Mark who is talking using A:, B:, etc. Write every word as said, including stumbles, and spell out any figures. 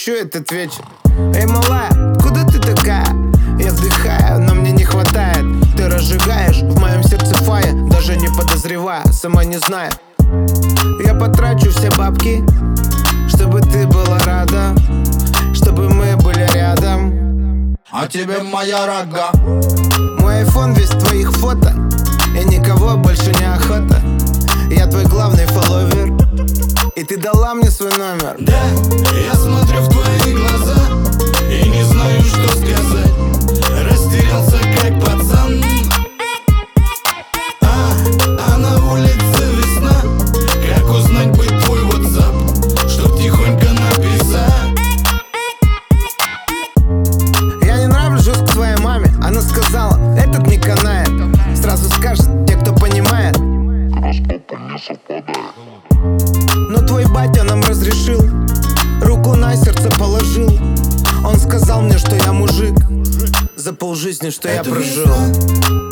A: хочу этот вечер. Эй, малая, куда ты такая? Я вдыхаю, но мне не хватает. Ты разжигаешь в моем сердце фая, даже не подозревая, сама не зная. Я потрачу все бабки, чтобы ты была рада, чтобы мы были рядом.
B: А тебе моя рога.
A: Мой айфон весь твоих фото, и никого больше не охота. Я твой главный фолловер, и ты дала мне свой номер.
B: Да, я смотрю в твои глаза и не знаю, что сказать. Растерялся как пацан. А, а на улице весна. Как узнать бы твой WhatsApp, чтоб тихонько написать?
A: Я не нравлюсь к твоей маме. Она сказала, этот не канает. Сразу скажет те, кто понимает. Но твой батя нам разрешил, руку на сердце положил. Он сказал мне, что я мужик, за полжизни, что я прожил.